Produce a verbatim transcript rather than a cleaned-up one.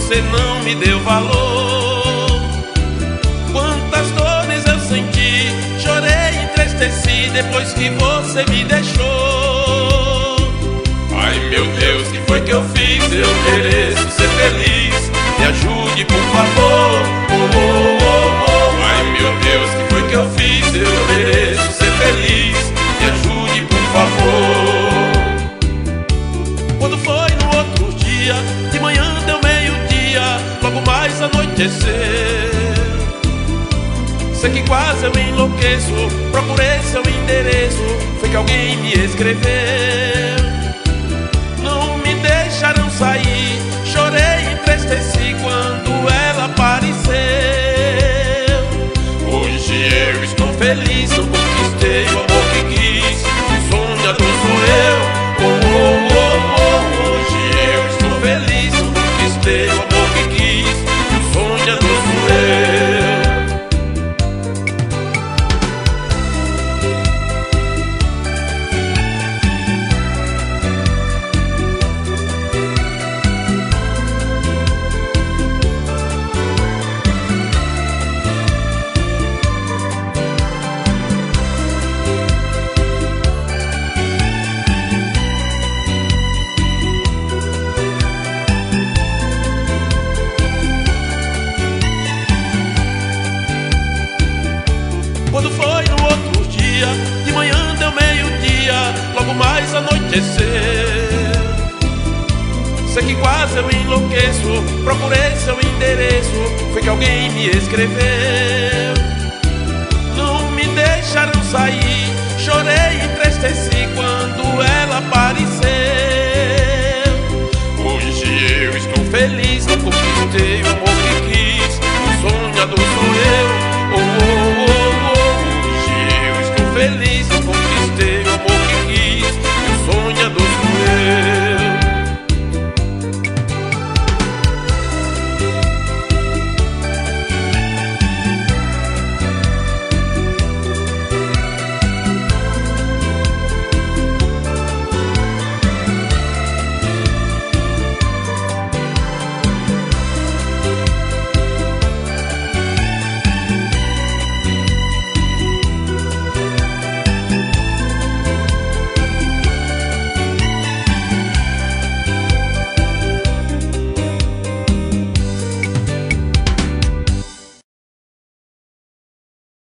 você não me deu valor. Quantas dores eu senti, chorei, entristeci depois que você me deixou. Ai meu Deus, que foi que eu fiz? Eu mereço ser feliz, me ajude por favor. Oh, oh, oh, oh. Ai meu Deus, que foi que eu fiz? Eu mereço ser feliz, me ajude por favor. Quando foi no outro dia, de manhã deu meio-dia, logo mais anoiteceu. Sei que quase eu enlouqueço, procurei seu endereço, foi que alguém me escreveu. Não me deixaram sair, chorei, entristeci quando ela apareceu. Hoje eu estou feliz, eu conquistei o amor que quis, o sonhador sou eu. Oh, oh, oh, oh. Hoje eu estou feliz, eu conquistei o amor que quis, o sonhador sou eu. Quando foi no outro dia, de manhã deu meio-dia, logo mais anoiteceu. Sei que quase eu enlouqueço, procurei seu endereço, foi que alguém me escreveu. Não me deixaram sair, chorei, entristeci quando ela apareceu. Hoje eu estou feliz, eu conquistei o amor